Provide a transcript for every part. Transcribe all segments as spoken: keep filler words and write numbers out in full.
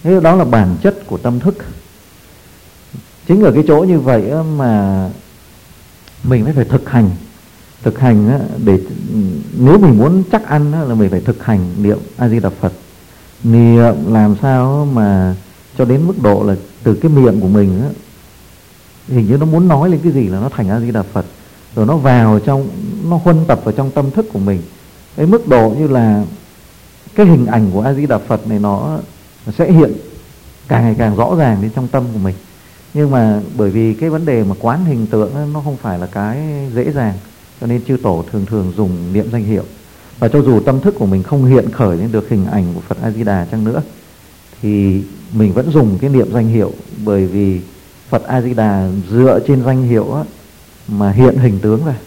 Thế đó là bản chất của tâm thức. Chính ở cái chỗ như vậy mà mình phải phải thực hành. Thực hành để nếu mình muốn chắc ăn là mình phải thực hành niệm A Di Đà Phật. Niệm làm sao mà cho đến mức độ là từ cái miệng của mình á, hình như nó muốn nói lên cái gì là nó thành A Di Đà Phật, rồi nó vào trong, nó huân tập vào trong tâm thức của mình. Cái mức độ như là cái hình ảnh của A Di Đà Phật này nó sẽ hiện càng ngày càng rõ ràng đến trong tâm của mình. Nhưng mà bởi vì cái vấn đề mà quán hình tượng ấy, nó không phải là cái dễ dàng, cho nên chư tổ thường thường dùng niệm danh hiệu. Và cho dù tâm thức của mình không hiện khởi lên được hình ảnh của Phật A Di Đà chăng nữa, thì mình vẫn dùng cái niệm danh hiệu, bởi vì Phật A Di Đà dựa trên danh hiệu á, mà hiện hình tướng ra.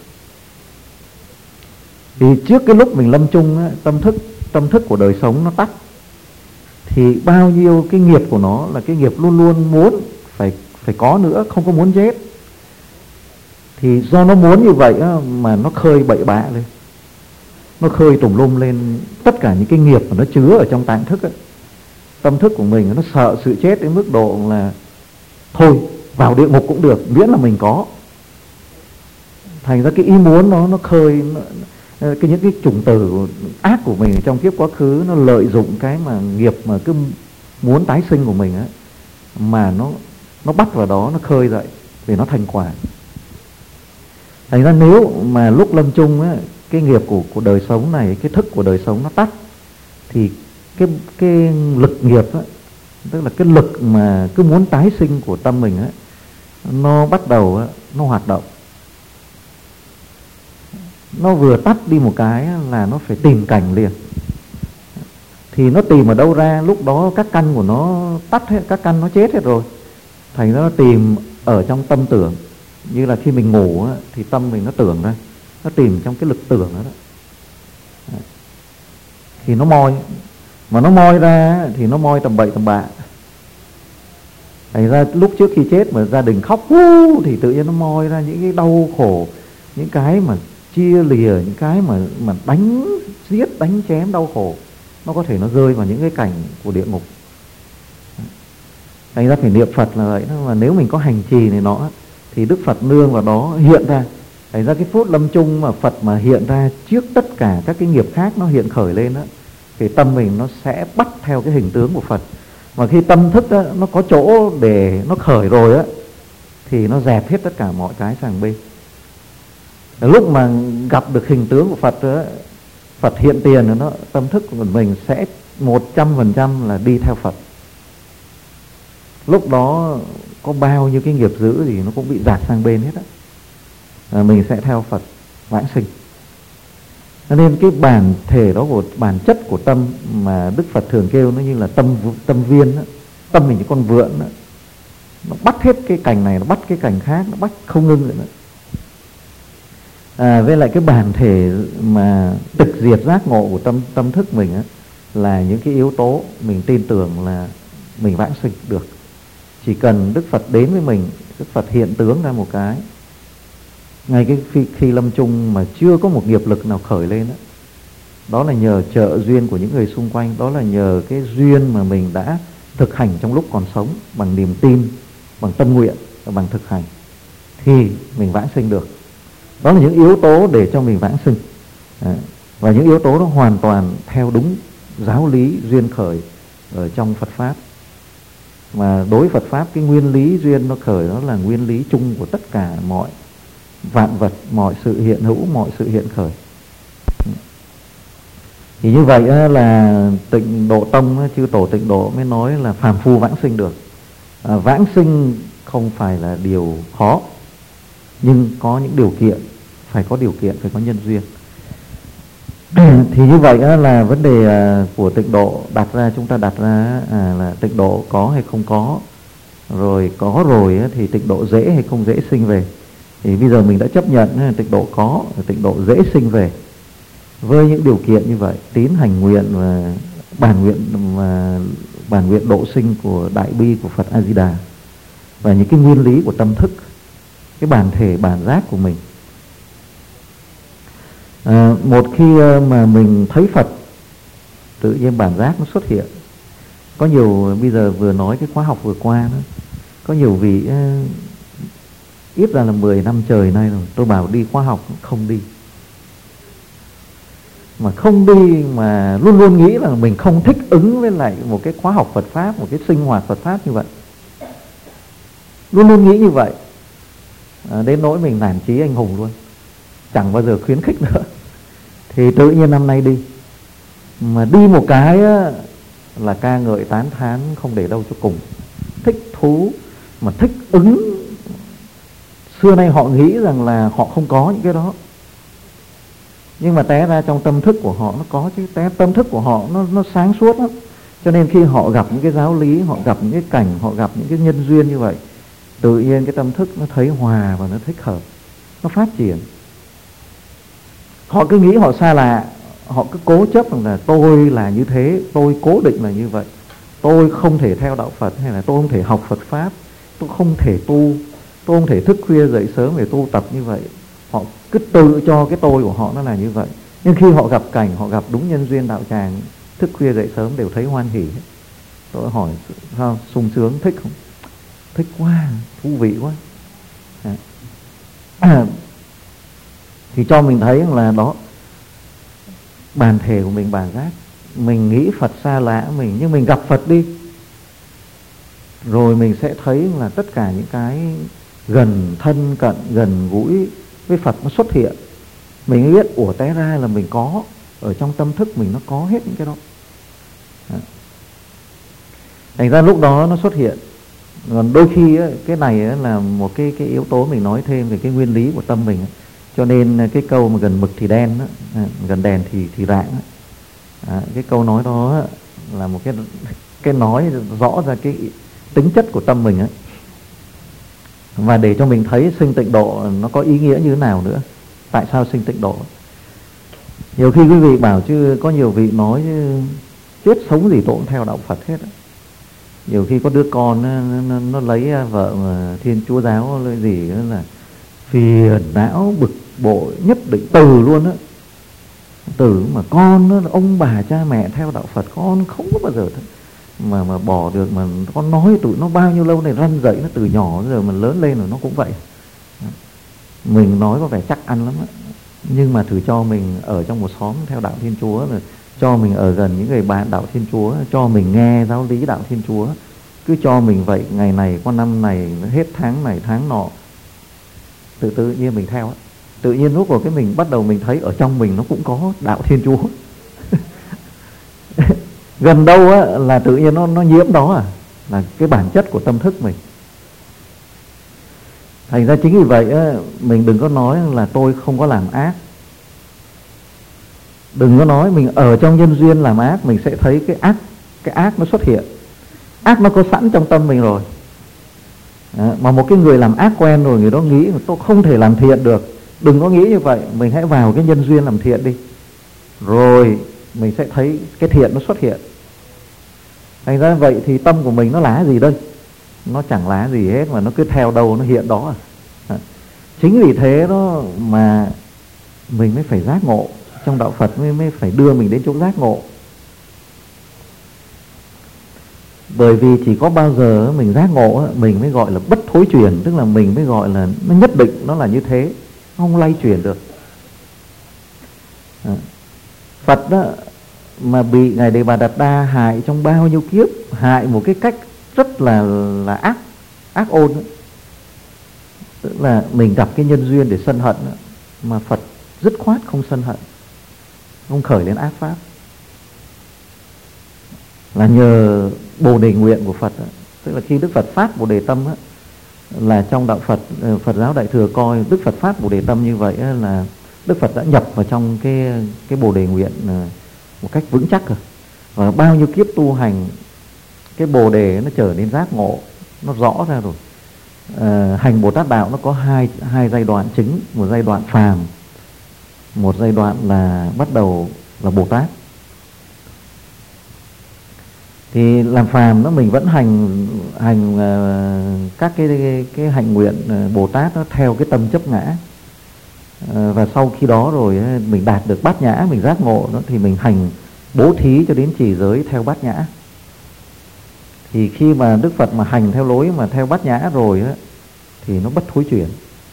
Thì trước cái lúc mình lâm chung á, tâm thức tâm thức của đời sống nó tắt, thì bao nhiêu cái nghiệp của nó là cái nghiệp luôn luôn muốn phải phải có nữa, không có muốn chết. Thì do nó muốn như vậy á, mà nó khơi bậy bạ lên, nó khơi tùm lum lên tất cả những cái nghiệp mà nó chứa ở trong tạng thức ấy. Tâm thức của mình nó sợ sự chết đến mức độ là thôi vào địa ngục cũng được, miễn là mình có. Thành ra cái ý muốn nó nó khơi nó, cái những cái chủng tử ác của mình trong kiếp quá khứ, nó lợi dụng cái mà nghiệp mà cứ muốn tái sinh của mình á, mà nó nó bắt vào đó, nó khơi dậy để nó thành quả. Thành ra nếu mà lúc lâm chung á, cái nghiệp của của đời sống này, cái thức của đời sống nó tắt, thì cái cái lực nghiệp á, tức là cái lực mà cứ muốn tái sinh của tâm mình á, nó bắt đầu á, nó hoạt động. Nó vừa tắt đi một cái là nó phải tìm cảnh liền. Thì nó tìm ở đâu ra? Lúc đó các căn của nó tắt hết, các căn nó chết hết rồi. Thành ra nó tìm ở trong tâm tưởng. Như là khi mình ngủ á, thì tâm mình nó tưởng ra, nó tìm trong cái lực tưởng đó, đó. Thì nó moi. Mà nó moi ra thì nó moi tầm bậy tầm bạ. Thành ra lúc trước khi chết mà gia đình khóc hú, thì tự nhiên nó moi ra những cái đau khổ, những cái mà chia lìa, những cái mà mà đánh giết, đánh chém đau khổ. Nó có thể nó rơi vào những cái cảnh của địa ngục. Thành ra phải niệm Phật là vậy đó. Mà nếu mình có hành trì này nó, thì Đức Phật nương vào đó hiện ra. Thành ra cái phút lâm chung mà Phật mà hiện ra trước tất cả các cái nghiệp khác nó hiện khởi lên đó, thì tâm mình nó sẽ bắt theo cái hình tướng của Phật. Mà khi tâm thức đó, nó có chỗ để nó khởi rồi á, thì nó dẹp hết tất cả mọi cái sang bên. Lúc mà gặp được hình tướng của Phật đó, Phật hiện tiền rồi nó, tâm thức của mình sẽ một trăm phần trăm là đi theo Phật. Lúc đó có bao nhiêu cái nghiệp dữ thì nó cũng bị dạt sang bên hết á. À, mình sẽ theo Phật vãng sinh. Cho nên cái bản thể đó, của bản chất của tâm mà Đức Phật thường kêu nó như là tâm tâm viên đó. Tâm mình như con vượn đó. Nó bắt hết cái cảnh này, nó bắt cái cảnh khác, nó bắt không ngưng nữa. À, với lại cái bản thể mà tịch diệt giác ngộ của tâm tâm thức mình á, là những cái yếu tố mình tin tưởng là mình vãng sinh được. Chỉ cần Đức Phật đến với mình, Đức Phật hiện tướng ra một cái, ngay cái khi, khi lâm chung mà chưa có một nghiệp lực nào khởi lên đó, đó là nhờ trợ duyên của những người xung quanh, đó là nhờ cái duyên mà mình đã thực hành trong lúc còn sống, bằng niềm tin, bằng tâm nguyện và bằng thực hành, thì mình vãng sinh được. Đó là những yếu tố để cho mình vãng sinh. À, và những yếu tố đó hoàn toàn theo đúng giáo lý duyên khởi ở trong Phật Pháp. Mà đối với Phật Pháp, cái nguyên lý duyên nó khởi đó là nguyên lý chung của tất cả mọi vạn vật, mọi sự hiện hữu, mọi sự hiện khởi. Thì như vậy là Tịnh Độ Tông, chư tổ Tịnh Độ mới nói là phàm phu vãng sinh được. À, vãng sinh không phải là điều khó, nhưng có những điều kiện, phải có điều kiện, phải có nhân duyên. Thì như vậy là vấn đề của Tịnh Độ đặt ra, chúng ta đặt ra là Tịnh Độ có hay không có, rồi có rồi thì Tịnh Độ dễ hay không dễ sinh về. Thì bây giờ mình đã chấp nhận Tịnh Độ có, Tịnh Độ dễ sinh về với những điều kiện như vậy: tín, hành nguyện và bản nguyện và bản nguyện độ sinh của đại bi của Phật A Di Đà, và những cái nguyên lý của tâm thức, cái bản thể bản giác của mình. À, một khi mà mình thấy Phật, tự nhiên bản giác nó xuất hiện. Có nhiều bây giờ vừa nói cái khóa học vừa qua đó, có nhiều vị uh, ít ra là mười năm trời nay rồi, tôi bảo đi khóa học không đi. Mà không đi mà luôn luôn nghĩ là mình không thích ứng với lại một cái khóa học Phật Pháp, một cái sinh hoạt Phật Pháp như vậy. Luôn luôn nghĩ như vậy, à, đến nỗi mình nản chí anh hùng luôn, chẳng bao giờ khuyến khích nữa. Thì tự nhiên năm nay đi, mà đi một cái á, là ca ngợi tán thán không để đâu cho cùng, thích thú mà thích ứng. Xưa nay họ nghĩ rằng là họ không có những cái đó, nhưng mà té ra trong tâm thức của họ nó có chứ. Té tâm thức của họ nó nó sáng suốt lắm. Cho nên khi họ gặp những cái giáo lý, họ gặp những cái cảnh, họ gặp những cái nhân duyên như vậy, tự nhiên cái tâm thức nó thấy hòa và nó thích hợp, nó phát triển. Họ cứ nghĩ họ xa lạ, họ cứ cố chấp rằng là tôi là như thế, tôi cố định là như vậy, tôi không thể theo đạo Phật, hay là tôi không thể học Phật Pháp, tôi không thể tu, tôi không thể thức khuya dậy sớm để tu tập như vậy. Họ cứ tự cho cái tôi của họ nó là như vậy. Nhưng khi họ gặp cảnh, họ gặp đúng nhân duyên đạo tràng, thức khuya dậy sớm đều thấy hoan hỉ. Tôi hỏi sao, sung sướng, thích không? Thích quá, thú vị quá. À, thì cho mình thấy là đó, bản thể của mình bản giác. Mình nghĩ Phật xa lạ mình, nhưng mình gặp Phật đi, rồi mình sẽ thấy là tất cả những cái gần thân cận, gần gũi với Phật nó xuất hiện. Mình biết ủa té ra là mình có, ở trong tâm thức mình nó có hết những cái đó. Thành ra lúc đó nó xuất hiện. Còn đôi khi ấy, cái này ấy là một cái, cái yếu tố mình nói thêm về cái nguyên lý của tâm mình ấy. Cho nên cái câu mà gần mực thì đen đó, gần đèn thì thì rạng đó. À, cái câu nói đó là một cái cái nói rõ ra cái tính chất của tâm mình ấy. Và để cho mình thấy sinh tịnh độ nó có ý nghĩa như thế nào nữa. Tại sao sinh tịnh độ? Nhiều khi quý vị bảo chứ có nhiều vị nói chứ chết sống gì tôi cũng theo đạo Phật hết. Nhiều khi có đứa con nó, nó, nó lấy vợ mà Thiên Chúa giáo lấy gì đó là phiền não bực bội nhất định từ luôn á. Từ mà con đó, ông bà cha mẹ theo đạo Phật, con không có bao giờ mà mà bỏ được. Mà con nói tụi nó bao nhiêu lâu này, răn dậy nó từ nhỏ giờ mà lớn lên rồi nó cũng vậy. Mình nói có vẻ chắc ăn lắm á, nhưng mà thử cho mình ở trong một xóm theo đạo Thiên Chúa, rồi cho mình ở gần những người bạn đạo Thiên Chúa, cho mình nghe giáo lý đạo Thiên Chúa, cứ cho mình vậy, ngày này qua năm này, hết tháng này tháng nọ, tự tự nhiên mình theo á. Tự nhiên lúc vào cái mình bắt đầu mình thấy ở trong mình nó cũng có đạo Thiên Chúa. Gần đâu á là tự nhiên nó nó nhiễm đó à, là cái bản chất của tâm thức mình. Thành ra chính vì vậy á, mình đừng có nói là tôi không có làm ác. Đừng có nói mình ở trong nhân duyên làm ác, mình sẽ thấy cái ác, cái ác nó xuất hiện. Ác nó có sẵn trong tâm mình rồi. À, mà một cái người làm ác quen rồi, người đó nghĩ là tôi không thể làm thiện được. Đừng có nghĩ như vậy, mình hãy vào cái nhân duyên làm thiện đi, rồi mình sẽ thấy cái thiện nó xuất hiện. Thành ra vậy thì tâm của mình nó lá gì đây? Nó chẳng lá gì hết, mà nó cứ theo đâu nó hiện đó à. Chính vì thế đó mà mình mới phải giác ngộ. Trong đạo Phật mới, mới phải đưa mình đến chỗ giác ngộ. Bởi vì chỉ có bao giờ mình giác ngộ, mình mới gọi là bất thối chuyển. Tức là mình mới gọi là nó nhất định nó là như thế, không lay chuyển được. à. Phật đó mà bị Ngài Đề Bà Đạt Đa hại trong bao nhiêu kiếp, hại một cái cách rất là là ác ác ôn đó. Tức là mình gặp cái nhân duyên để sân hận đó, mà Phật dứt khoát không sân hận, không khởi lên ác pháp, là nhờ Bồ Đề nguyện của Phật đó. Tức là khi Đức Phật phát Bồ Đề tâm đó, là trong đạo Phật, Phật giáo Đại Thừa coi Đức Phật phát Bồ Đề tâm như vậy đó, là Đức Phật đã nhập vào trong cái cái Bồ Đề nguyện một cách vững chắc rồi. Và bao nhiêu kiếp tu hành, cái Bồ Đề nó trở nên giác ngộ, nó rõ ra rồi. À, hành Bồ Tát đạo nó có hai hai giai đoạn chính, một giai đoạn phàm, một giai đoạn là bắt đầu là Bồ Tát. Thì làm phàm nó mình vẫn hành hành uh, các cái cái hạnh nguyện uh, Bồ Tát nó theo cái tâm chấp ngã. Uh, và sau khi đó rồi uh, mình đạt được bát nhã, mình giác ngộ đó, thì mình hành bố thí cho đến trì giới theo bát nhã. Thì khi mà Đức Phật mà hành theo lối mà theo bát nhã rồi á, thì nó bất thối chuyển.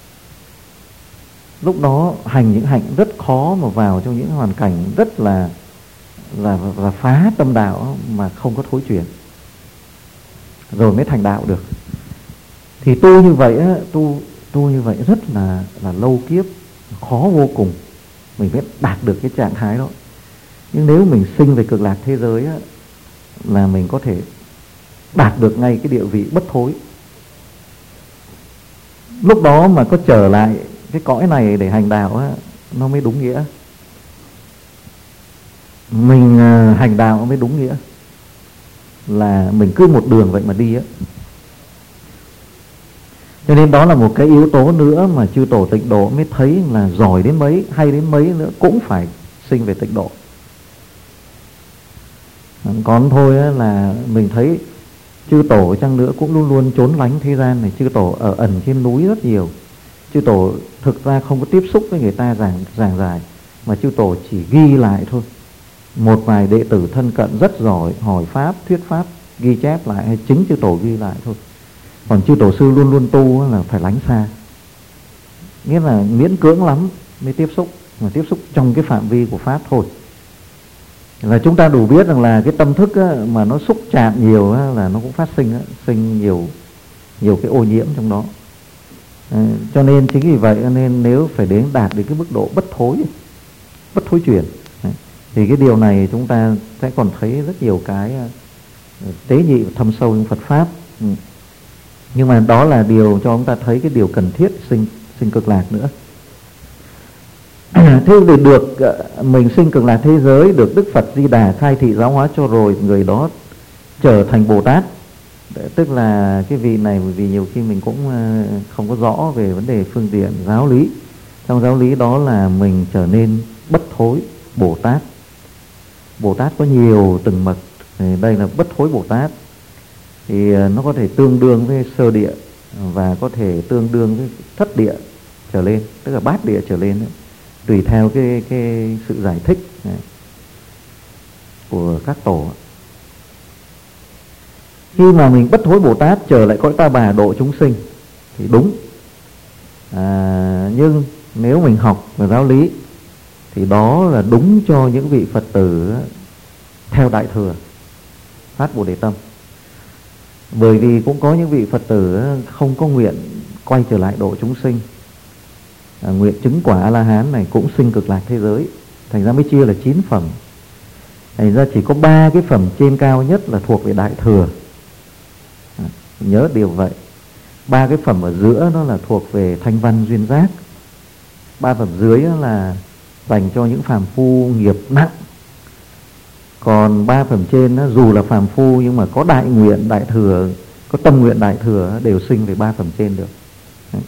Lúc đó hành những hạnh rất khó mà vào trong những hoàn cảnh rất là là, là phá tâm đạo mà không có thối chuyển, rồi mới thành đạo được. Thì tu như vậy á, tu tu như vậy rất là là lâu kiếp, khó vô cùng mình mới đạt được cái trạng thái đó. Nhưng nếu mình sinh về cực lạc thế giới á, là mình có thể đạt được ngay cái địa vị bất thối. Lúc đó mà có trở lại cái cõi này để hành đạo á, nó mới đúng nghĩa. Mình uh, hành đạo mới đúng nghĩa là mình cứ một đường vậy mà đi á. Cho nên đó là một cái yếu tố nữa mà chư tổ Tịnh Độ mới thấy là giỏi đến mấy, hay đến mấy nữa cũng phải sinh về Tịnh Độ. Còn thôi á, là mình thấy chư tổ chăng nữa cũng luôn luôn trốn lánh thế gian này. Chư tổ ở ẩn trên núi rất nhiều. Chư tổ thực ra không có tiếp xúc với người ta giảng giảng giải, mà chư tổ chỉ ghi lại thôi. Một vài đệ tử thân cận rất giỏi hỏi pháp, thuyết pháp, ghi chép lại, hay chính chư tổ ghi lại thôi. Còn chư tổ sư luôn luôn tu là phải lánh xa, nghĩa là miễn cưỡng lắm mới tiếp xúc, mà tiếp xúc trong cái phạm vi của pháp thôi. Là chúng ta đủ biết rằng là cái tâm thức á, mà nó xúc chạm nhiều á, là nó cũng phát sinh á, sinh nhiều nhiều cái ô nhiễm trong đó. À, cho nên chính vì vậy nên nếu phải đến đạt đến cái mức độ bất thối, bất thối chuyển, thì cái điều này chúng ta sẽ còn thấy rất nhiều cái tế nhị thâm sâu trong Phật pháp. Ừ. Nhưng mà đó là điều cho chúng ta thấy cái điều cần thiết sinh sinh cực lạc nữa. Thế thì được mình sinh cực lạc thế giới, được Đức Phật Di Đà khai thị giáo hóa cho rồi, người đó trở thành Bồ Tát. Tức là cái vị này, bởi vì nhiều khi mình cũng không có rõ về vấn đề phương diện giáo lý. Trong giáo lý đó là mình trở nên bất thối Bồ Tát. Bồ Tát có nhiều từng mật, đây là bất thối Bồ Tát. Thì nó có thể tương đương với sơ địa và có thể tương đương với thất địa trở lên, tức là bát địa trở lên đấy, tùy theo cái cái sự giải thích này của các tổ. Khi mà mình bất thối Bồ Tát trở lại cõi Ta Bà độ chúng sinh thì đúng. À, nhưng nếu mình học về giáo lý thì đó là đúng cho những vị Phật tử theo Đại Thừa phát Bồ Đề Tâm. Bởi vì cũng có những vị Phật tử không có nguyện quay trở lại độ chúng sinh, à, nguyện chứng quả A-la-hán này cũng sinh cực lạc thế giới. Thành ra mới chia là chín phẩm. Thành ra chỉ có ba cái phẩm trên cao nhất là thuộc về Đại Thừa. À, nhớ điều vậy. Ba cái phẩm ở giữa nó là thuộc về thanh văn duyên giác. Ba phẩm dưới là dành cho những phàm phu nghiệp nặng. Còn ba phẩm trên đó, dù là phàm phu nhưng mà có đại nguyện Đại Thừa, có tâm nguyện Đại Thừa đều sinh về ba phẩm trên được. Đấy.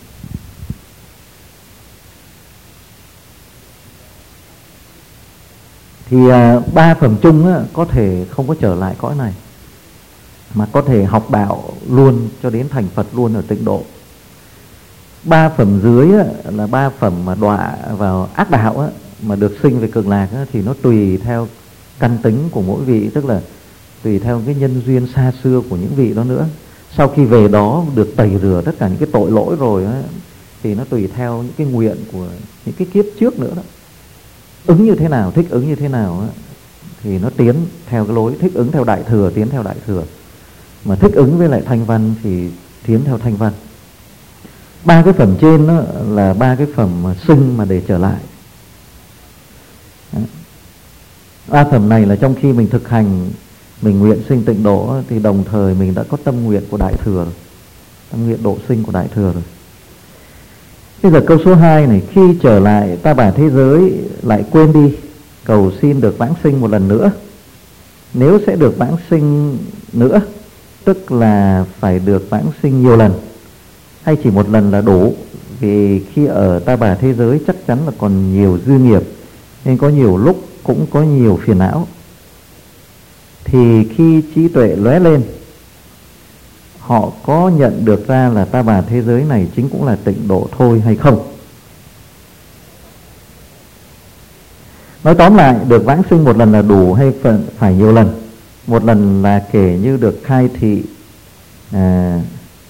Thì à, ba phẩm chung á, có thể không có trở lại cõi này, mà có thể học đạo luôn cho đến thành Phật luôn ở Tịnh Độ. Ba phẩm dưới á, là ba phẩm mà đọa vào ác đạo á, mà được sinh về cực lạc á, thì nó tùy theo căn tính của mỗi vị, tức là tùy theo cái nhân duyên xa xưa của những vị đó nữa. Sau khi về đó được tẩy rửa tất cả những cái tội lỗi rồi á, thì nó tùy theo những cái nguyện của những cái kiếp trước nữa đó. Ứng như thế nào, thích ứng như thế nào á, thì nó tiến theo cái lối thích ứng theo Đại Thừa, tiến theo Đại Thừa. Mà thích ứng với lại thanh văn thì tiến theo thanh văn. Ba cái phẩm trên đó là ba cái phẩm mà sinh mà để trở lại. Đó. Ba phẩm này là trong khi mình thực hành, mình nguyện sinh Tịnh Độ thì đồng thời mình đã có tâm nguyện của Đại Thừa rồi, tâm nguyện độ sinh của Đại Thừa rồi. Bây giờ câu số hai này, khi trở lại Ta Bà thế giới lại quên đi cầu xin được vãng sinh một lần nữa. Nếu sẽ được vãng sinh nữa, tức là phải được vãng sinh nhiều lần, hay chỉ một lần là đủ? Vì khi ở Ta Bà thế giới chắc chắn là còn nhiều dư nghiệp, nên có nhiều lúc cũng có nhiều phiền não. Thì khi trí tuệ lóe lên, họ có nhận được ra là Ta Bà thế giới này chính cũng là Tịnh Độ thôi hay không? Nói tóm lại, được vãng sinh một lần là đủ hay phải nhiều lần? Một lần là kể như được khai thị à,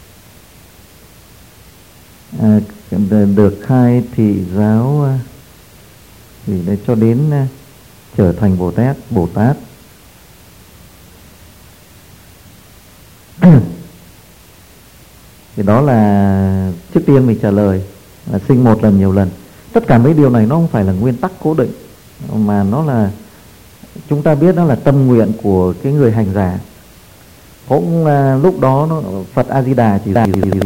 à, được khai thị giáo thì để cho đến uh, trở thành Bồ Tát Bồ Tát thì đó là trước tiên mình trả lời là sinh một lần nhiều lần. Tất cả mấy điều này nó không phải là nguyên tắc cố định, mà nó là chúng ta biết nó là tâm nguyện của cái người hành giả. Cũng uh, lúc đó nó, Phật A Di Đà chỉ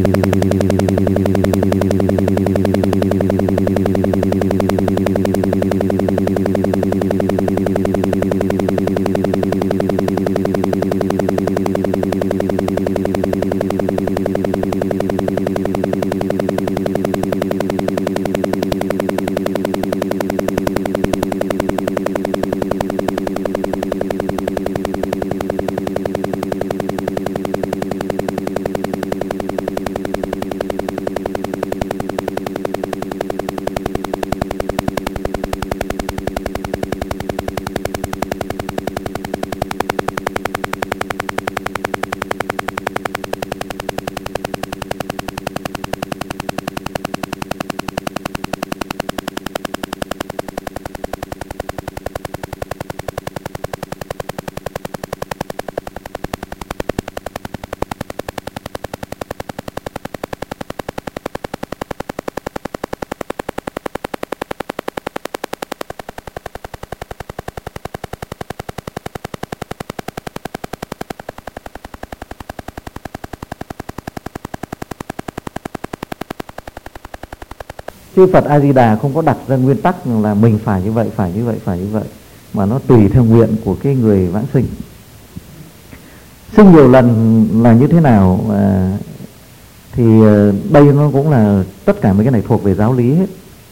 Chứ Phật A Di Đà không có đặt ra nguyên tắc là mình phải như vậy, phải như vậy, phải như vậy, mà nó tùy theo nguyện của cái người vãng sinh. Sinh nhiều lần là như thế nào à, thì đây nó cũng là tất cả mấy cái này thuộc về giáo lý hết.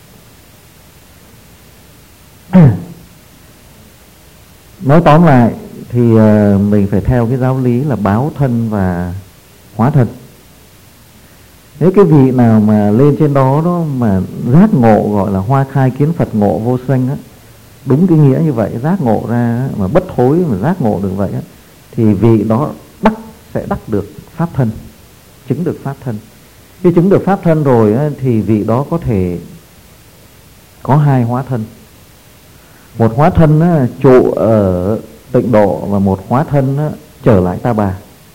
Nói tóm lại thì mình phải theo cái giáo lý là báo thân và hóa thân. Nếu cái vị nào mà lên trên đó đó mà giác ngộ, gọi là hoa khai kiến Phật ngộ vô sanh á, đúng cái nghĩa như vậy, giác ngộ ra mà bất thối mà giác ngộ được vậy á, thì vị đó đắc sẽ đắc được pháp thân, chứng được pháp thân. Khi chứng được pháp thân rồi á, thì vị đó có thể có hai hóa thân. Một hóa thân á, trụ ở tịnh độ, và một hóa thân á, trở lại Ta Bà.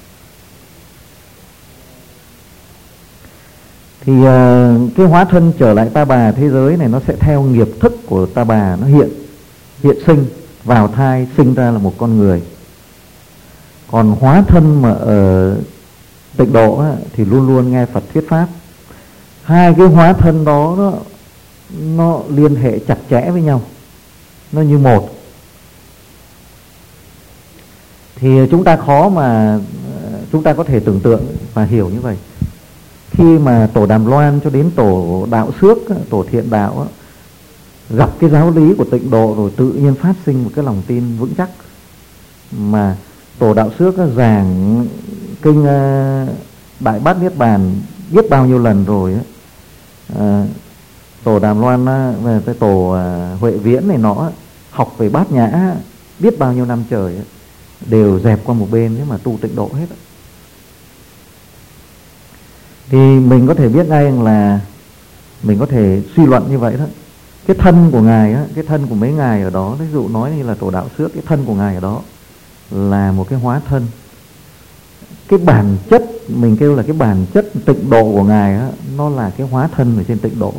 Thì uh, cái hóa thân trở lại Ta Bà thế giới này nó sẽ theo nghiệp thức của Ta Bà, nó hiện hiện sinh vào thai, sinh ra là một con người. Còn hóa thân mà ở tịnh độ á, thì luôn luôn nghe Phật thuyết pháp. Hai cái hóa thân đó nó, nó liên hệ chặt chẽ với nhau, nó như một. Thì chúng ta khó mà chúng ta có thể tưởng tượng và hiểu như vậy. Khi mà tổ Đàm Loan cho đến tổ Đạo Xước, tổ Thiện Đạo gặp cái giáo lý của tịnh độ rồi tự nhiên phát sinh một cái lòng tin vững chắc. Mà tổ Đạo Xước giảng kinh Đại Bát Niết Bàn biết bao nhiêu lần rồi, à, tổ Đàm Loan về cái tổ Huệ Viễn này nó học về Bát Nhã biết bao nhiêu năm trời đều dẹp qua một bên mà tu tịnh độ hết. Thì mình có thể biết ngay là mình có thể suy luận như vậy đó. Cái thân của ngài á, cái thân của mấy ngài ở đó, ví dụ nói như là tổ Đạo Xước, cái thân của ngài ở đó là một cái hóa thân. Cái bản chất mình kêu là cái bản chất tịnh độ của ngài á, nó là cái hóa thân ở trên tịnh độ á.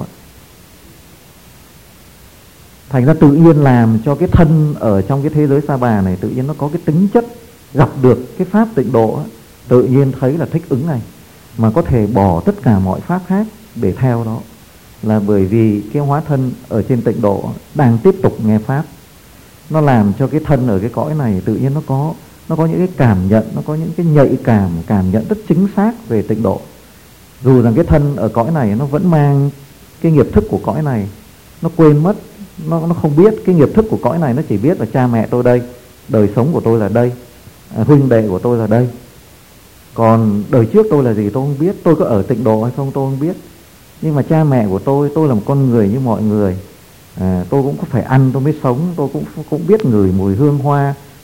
Thành ra tự nhiên làm cho cái thân ở trong cái thế giới Sa Bà này tự nhiên nó có cái tính chất gặp được cái pháp tịnh độ á, tự nhiên thấy là thích ứng này, mà có thể bỏ tất cả mọi pháp khác để theo đó, là bởi vì cái hóa thân ở trên tịnh độ đang tiếp tục nghe pháp. Nó làm cho cái thân ở cái cõi này tự nhiên nó có nó có những cái cảm nhận, nó có những cái nhạy cảm, cảm nhận rất chính xác về tịnh độ. Dù rằng cái thân ở cõi này nó vẫn mang cái nghiệp thức của cõi này, nó quên mất, nó, nó không biết cái nghiệp thức của cõi này. Nó chỉ biết là cha mẹ tôi đây, đời sống của tôi là đây, à, huynh đệ của tôi là đây. Còn đời trước tôi là gì tôi không biết, tôi có ở tịnh độ hay không tôi không biết. Nhưng mà cha mẹ của tôi, tôi là một con người như mọi người, à, tôi cũng có phải ăn tôi mới sống, tôi cũng cũng biết ngửi mùi hương hoa,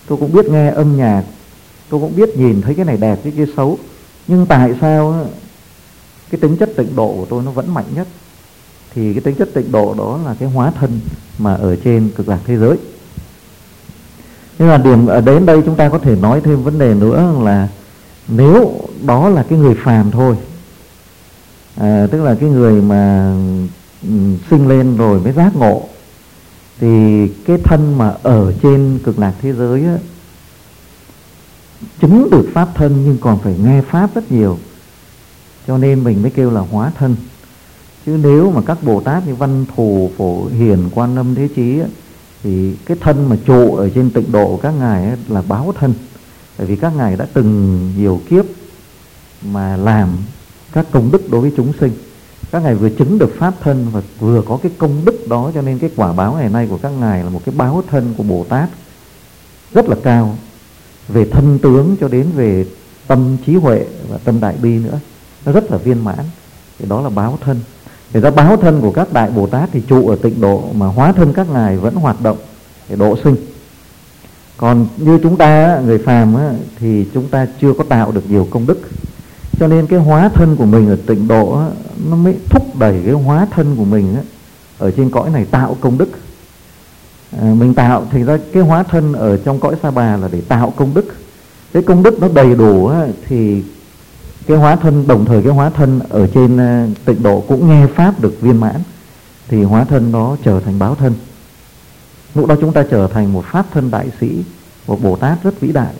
tôi cũng biết nghe âm nhạc, tôi cũng biết nhìn thấy cái này đẹp cái kia xấu, nhưng tại sao cái tính chất tịnh độ của tôi nó vẫn mạnh nhất? Thì cái tính chất tịnh độ đó là cái hóa thân mà ở trên cực lạc thế giới. Nhưng mà điểm ở đến đây chúng ta có thể nói thêm vấn đề nữa là nếu đó là cái người phàm thôi, à, tức là cái người mà um, sinh lên rồi mới giác ngộ, thì cái thân mà ở trên cực lạc thế giới á, chứng được pháp thân nhưng còn phải nghe pháp rất nhiều, cho nên mình mới kêu là hóa thân. Chứ nếu mà các Bồ Tát như Văn Thù, Phổ Hiền, Quan Âm, Thế Chí á, thì cái thân mà trụ ở trên tịnh độ của các ngài ấy là báo thân. Bởi vì các ngài đã từng nhiều kiếp mà làm các công đức đối với chúng sinh. Các ngài vừa chứng được pháp thân và vừa có cái công đức đó, cho nên cái quả báo ngày nay của các ngài là một cái báo thân của Bồ Tát rất là cao, về thân tướng cho đến về tâm trí huệ và tâm đại bi nữa, nó rất là viên mãn. Thì đó là báo thân. Thì ra báo thân của các đại Bồ Tát thì trụ ở tịnh độ, mà hóa thân các ngài vẫn hoạt động để độ sinh. Còn như chúng ta, người phàm á, thì chúng ta chưa có tạo được nhiều công đức, cho nên cái hóa thân của mình ở tịnh độ á, nó mới thúc đẩy cái hóa thân của mình á, ở trên cõi này tạo công đức. à, Mình tạo, thì ra cái hóa thân ở trong cõi Sa Bà là để tạo công đức. Cái công đức nó đầy đủ á, thì cái hóa thân, đồng thời cái hóa thân ở trên tịnh độ cũng nghe pháp được viên mãn, thì hóa thân đó trở thành báo thân. Lúc đó chúng ta trở thành một pháp thân đại sĩ, một Bồ Tát rất vĩ đại.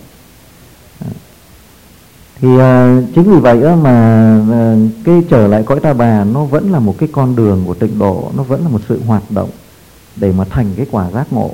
Thì uh, chính vì vậy uh, mà uh, cái trở lại cõi Ta Bà nó vẫn là một cái con đường của tịnh độ, nó vẫn là một sự hoạt động để mà thành cái quả giác ngộ.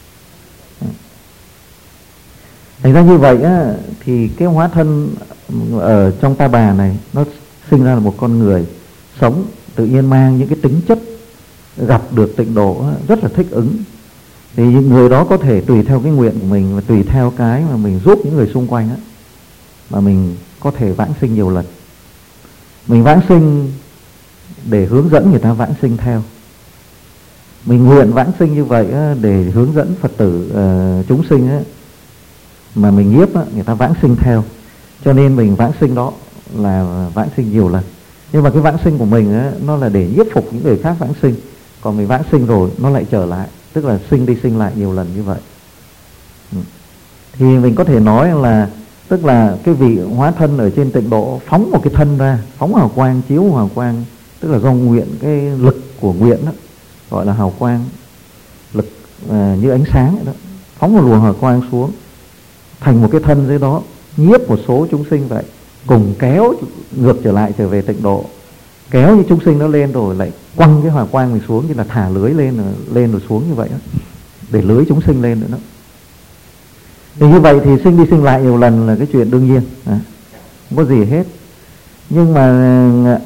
Thành ra như vậy á, thì cái hóa thân ở trong Ta Bà này nó sinh ra là một con người sống, tự nhiên mang những cái tính chất gặp được tịnh độ á, rất là thích ứng. Thì người đó có thể tùy theo cái nguyện của mình và tùy theo cái mà mình giúp những người xung quanh á, mà mình có thể vãng sinh nhiều lần. Mình vãng sinh để hướng dẫn người ta vãng sinh theo. Mình nguyện vãng sinh như vậy á, để hướng dẫn Phật tử uh, chúng sinh á, mà mình nhiếp á, người ta vãng sinh theo. Cho nên mình vãng sinh đó là vãng sinh nhiều lần. Nhưng mà cái vãng sinh của mình á, nó là để nhiếp phục những người khác vãng sinh. Còn mình vãng sinh rồi nó lại trở lại, tức là sinh đi sinh lại nhiều lần như vậy. Thì mình có thể nói là tức là cái vị hóa thân ở trên tịnh độ phóng một cái thân ra, phóng hào quang, chiếu hào quang, tức là do nguyện, cái lực của nguyện đó, gọi là hào quang, lực à, như ánh sáng vậy đó, phóng một luồng hào quang xuống thành một cái thân dưới đó, nhiếp một số chúng sinh vậy, cùng kéo ngược trở lại trở về tịnh độ. Kéo như chúng sinh nó lên rồi lại quăng cái hỏa quang mình xuống, như là thả lưới lên lên rồi xuống như vậy đó, để lưới chúng sinh lên nữa đó. Thì như vậy thì sinh đi sinh lại nhiều lần là cái chuyện đương nhiên, à, không có gì hết. Nhưng mà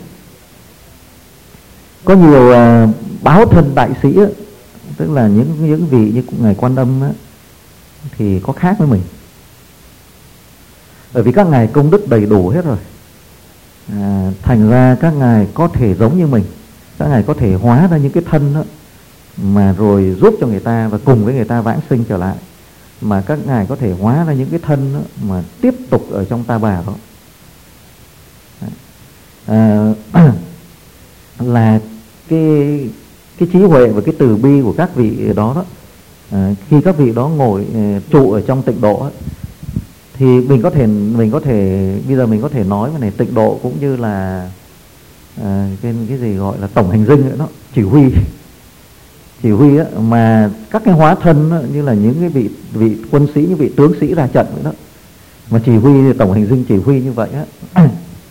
có nhiều uh, báo thân đại sĩ á, tức là những những vị như ngài Quan Âm á, thì có khác với mình. Bởi vì các ngài công đức đầy đủ hết rồi, à, thành ra các ngài có thể giống như mình, các ngài có thể hóa ra những cái thân đó, mà rồi giúp cho người ta và cùng với người ta vãng sinh trở lại. Mà các ngài có thể hóa ra những cái thân đó, mà tiếp tục ở trong Ta Bà đó. À, là cái cái trí huệ và cái từ bi của các vị đó đó, à, khi các vị đó ngồi trụ ở trong tịnh độ ấy, thì mình có thể mình có thể bây giờ mình có thể nói cái này, tịnh độ cũng như là à, cái cái gì gọi là tổng hành dinh nữa đó, chỉ huy chỉ huy á, mà các cái hóa thân á, như là những cái vị vị quân sĩ, những vị tướng sĩ ra trận vậy đó, mà chỉ huy tổng hành dinh chỉ huy như vậy á.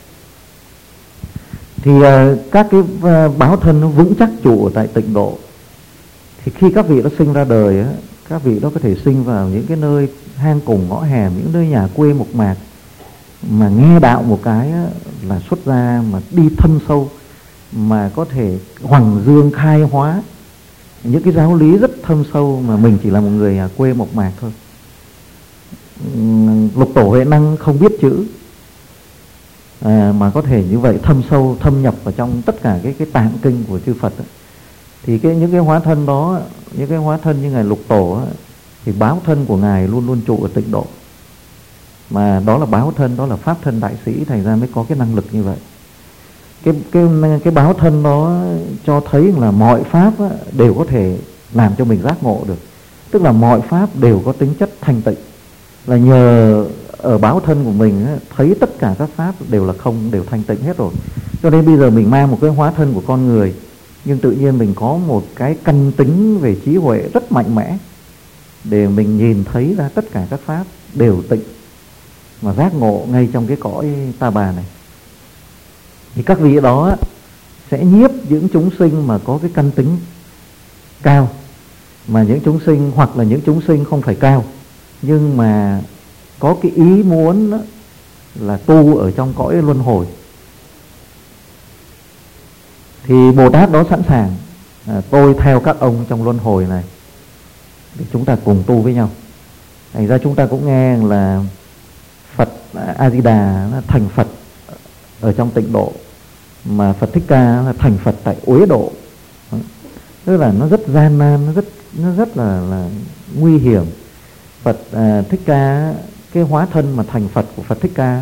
Thì uh, các cái uh, báo thân nó vững chắc trụ ở tại tịnh độ. Thì khi các vị đó sinh ra đời á, các vị đó có thể sinh vào những cái nơi hang cùng ngõ hẻm, những nơi nhà quê mộc mạc, mà nghe đạo một cái á, là xuất ra mà đi thâm sâu, mà có thể hoằng dương khai hóa những cái giáo lý rất thâm sâu mà mình chỉ là một người nhà quê mộc mạc thôi. Lục tổ Huệ Năng không biết chữ, à, mà có thể như vậy thâm sâu, thâm nhập vào trong tất cả cái cái tạng kinh của chư Phật ấy. Thì cái những cái hóa thân đó, những cái hóa thân như ngài Lục Tổ ấy, thì báo thân của Ngài luôn luôn trụ ở tịnh độ. Mà đó là báo thân, đó là pháp thân đại sĩ, thành ra mới có cái năng lực như vậy. Cái cái cái báo thân đó cho thấy là mọi pháp á, đều có thể làm cho mình giác ngộ được. Tức là mọi pháp đều có tính chất thanh tịnh. Là nhờ ở báo thân của mình á, thấy tất cả các pháp đều là không, đều thanh tịnh hết rồi. Cho nên bây giờ mình mang một cái hóa thân của con người, nhưng tự nhiên mình có một cái căn tính về trí huệ rất mạnh mẽ, để mình nhìn thấy ra tất cả các pháp đều tịnh, mà giác ngộ ngay trong cái cõi ta bà này. Thì các vị đó sẽ nhiếp những chúng sinh mà có cái căn tính cao, mà những chúng sinh hoặc là những chúng sinh không phải cao, nhưng mà có cái ý muốn là tu ở trong cõi luân hồi, thì Bồ Tát đó sẵn sàng à, tôi theo các ông trong luân hồi này để chúng ta cùng tu với nhau. Thành ra chúng ta cũng nghe là Phật A Di Đà thành Phật ở trong tịnh độ, mà Phật Thích Ca là thành Phật tại uế độ. Tức là nó rất gian nan, nó rất nó rất là là nguy hiểm. Phật à, Thích Ca cái hóa thân mà thành Phật của Phật Thích Ca,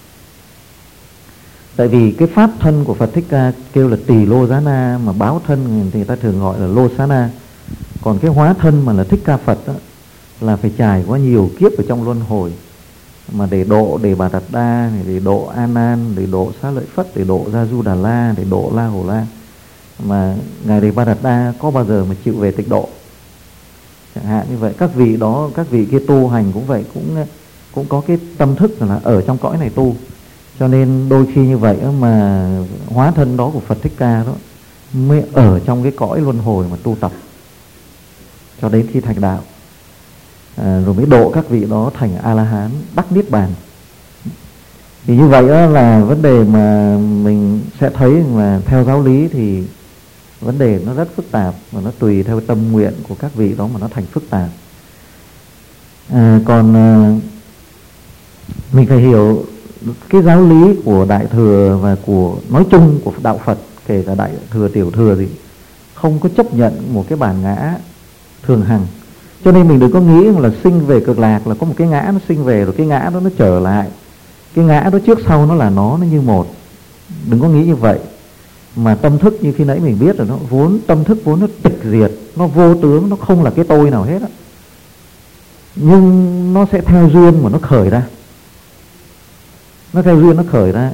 tại vì cái pháp thân của Phật Thích Ca kêu là Tỳ Lô Giá Na, mà báo thân thì người ta thường gọi là Lô Xá Na. Còn cái hóa thân mà là Thích Ca Phật đó, là phải trải qua nhiều kiếp ở trong luân hồi, mà để độ Đề Bà Đạt Đa, để độ A Nan, để độ Xá Lợi Phất, để độ Gia Du Đà La, để độ La Hầu La. Mà ngài Đề Bà Đạt Đa có bao giờ mà chịu về tịnh độ? Chẳng hạn như vậy. Các vị đó, các vị kia tu hành cũng vậy, cũng cũng có cái tâm thức là ở trong cõi này tu. Cho nên đôi khi như vậy mà hóa thân đó của Phật Thích Ca đó mới ở trong cái cõi luân hồi mà tu tập cho đến khi thành đạo, à, rồi mới độ các vị đó thành A-la-hán đắc niết bàn. Thì như vậy đó là vấn đề mà mình sẽ thấy là theo giáo lý thì vấn đề nó rất phức tạp, và nó tùy theo tâm nguyện của các vị đó mà nó thành phức tạp. À, còn à, mình phải hiểu cái giáo lý của Đại Thừa và của nói chung của đạo Phật, kể cả Đại Thừa, Tiểu Thừa gì, không có chấp nhận một cái bản ngã thường hằng. Cho nên mình đừng có nghĩ là sinh về Cực Lạc là có một cái ngã nó sinh về rồi cái ngã đó nó trở lại, cái ngã đó trước sau nó là nó nó như một. Đừng có nghĩ như vậy. Mà tâm thức như khi nãy mình biết rồi, nó vốn tâm thức vốn nó tịch diệt, nó vô tướng, nó không là cái tôi nào hết á. Nhưng nó sẽ theo duyên mà nó khởi ra, nó theo duyên nó khởi ra.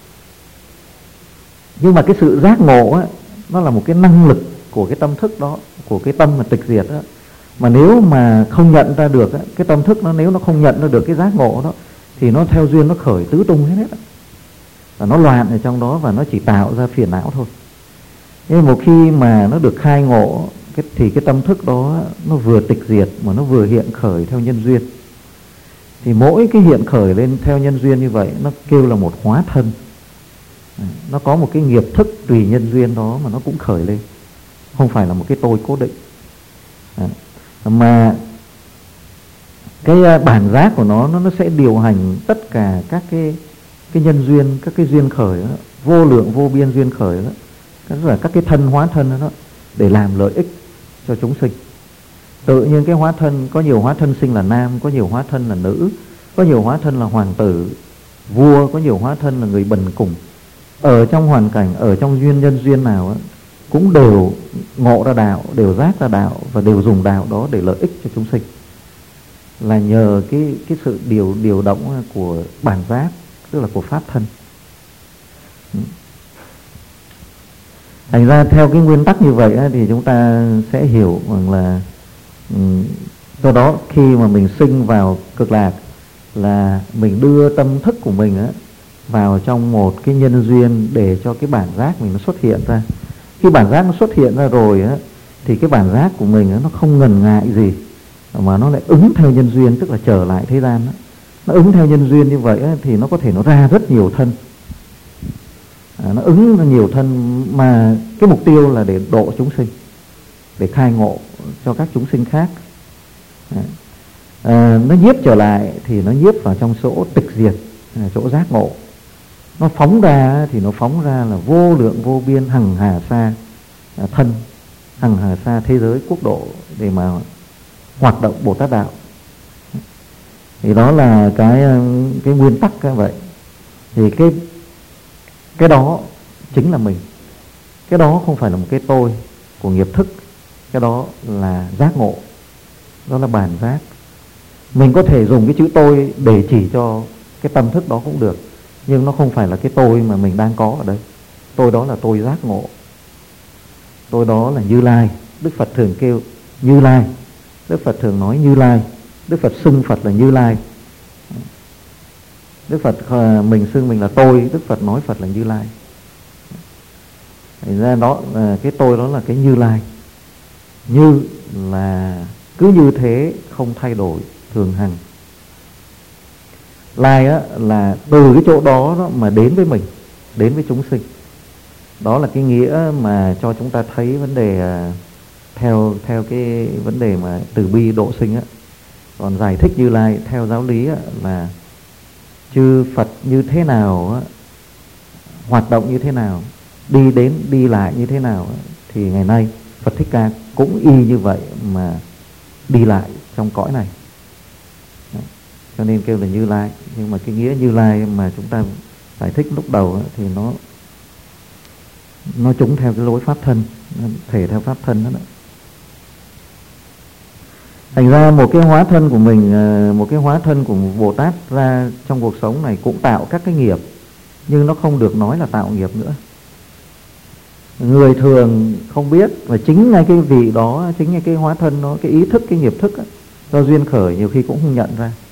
Nhưng mà cái sự giác ngộ á, nó là một cái năng lực của cái tâm thức đó, của cái tâm mà tịch diệt đó. Mà nếu mà không nhận ra được á, cái tâm thức nó nếu nó không nhận ra được cái giác ngộ đó, thì nó theo duyên nó khởi tứ tung hết hết á. Và nó loạn ở trong đó, và nó chỉ tạo ra phiền não thôi. Nhưng một khi mà nó được khai ngộ cái, thì cái tâm thức đó nó vừa tịch diệt mà nó vừa hiện khởi theo nhân duyên. Thì mỗi cái hiện khởi lên theo nhân duyên như vậy nó kêu là một hóa thân. Nó có một cái nghiệp thức tùy nhân duyên đó mà nó cũng khởi lên, không phải là một cái tôi cố định. Mà cái bản giác của nó nó sẽ điều hành tất cả các cái cái nhân duyên, các cái duyên khởi đó, vô lượng vô biên duyên khởi đó, tức là các cái thân hóa thân đó, để làm lợi ích cho chúng sinh. Tự nhiên cái hóa thân, có nhiều hóa thân sinh là nam, có nhiều hóa thân là nữ, có nhiều hóa thân là hoàng tử, vua, có nhiều hóa thân là người bần cùng. Ở trong hoàn cảnh, ở trong duyên nhân duyên nào đó, cũng đều ngộ ra đạo, đều giác ra đạo, và đều dùng đạo đó để lợi ích cho chúng sinh. Là nhờ cái cái sự điều điều động của bản giác, tức là của pháp thân. Thành ra theo cái nguyên tắc như vậy thì chúng ta sẽ hiểu rằng là um, do đó khi mà mình sinh vào Cực Lạc là mình đưa tâm thức của mình á, vào trong một cái nhân duyên để cho cái bản giác mình nó xuất hiện ra. Khi bản giác nó xuất hiện ra rồi á, thì cái bản giác của mình á, nó không ngần ngại gì, mà nó lại ứng theo nhân duyên, tức là trở lại thế gian á. Nó ứng theo nhân duyên như vậy á, thì nó có thể nó ra rất nhiều thân, à, nó ứng ra nhiều thân, mà cái mục tiêu là để độ chúng sinh, để khai ngộ cho các chúng sinh khác. à, à, Nó nhiếp trở lại thì nó nhiếp vào trong chỗ tịch diệt, chỗ giác ngộ. Nó phóng ra thì nó phóng ra là vô lượng vô biên hằng hà sa thân, hằng hà sa thế giới quốc độ, để mà hoạt động Bồ Tát đạo. Thì đó là cái cái nguyên tắc như vậy. Thì cái cái đó chính là mình. Cái đó không phải là một cái tôi của nghiệp thức, cái đó là giác ngộ, đó là bản giác. Mình có thể dùng cái chữ tôi để chỉ cho cái tâm thức đó cũng được, nhưng nó không phải là cái tôi mà mình đang có ở đây. Tôi đó là tôi giác ngộ, tôi đó là Như Lai. Đức Phật thường kêu Như Lai, Đức Phật thường nói Như Lai, Đức Phật xưng Phật là Như Lai. Đức Phật mình xưng mình là tôi, Đức Phật nói Phật là Như Lai. Thành ra đó cái tôi đó là cái Như Lai. Như là cứ như thế, không thay đổi, thường hằng. Lai á, là từ cái chỗ đó, đó mà đến với mình, đến với chúng sinh. Đó là cái nghĩa mà cho chúng ta thấy vấn đề theo theo cái vấn đề mà từ bi độ sinh á. Còn giải thích Như Lai theo giáo lý á, là chư Phật như thế nào á, hoạt động như thế nào, đi đến đi lại như thế nào á, thì ngày nay Phật Thích Ca cũng y như vậy mà đi lại trong cõi này. Đấy. Cho nên kêu là Như Lai. Nhưng mà cái nghĩa Như Lai mà chúng ta giải thích lúc đầu á, thì nó nó trúng theo cái lối pháp thân, nó thể theo pháp thân đó, đó. Thành ra một cái hóa thân của mình, một cái hóa thân của một Bồ Tát ra trong cuộc sống này cũng tạo các cái nghiệp, nhưng nó không được nói là tạo nghiệp nữa. Người thường không biết, và chính ngay cái vị đó, chính ngay cái hóa thân đó, cái ý thức, cái nghiệp thức đó, do duyên khởi nhiều khi cũng không nhận ra.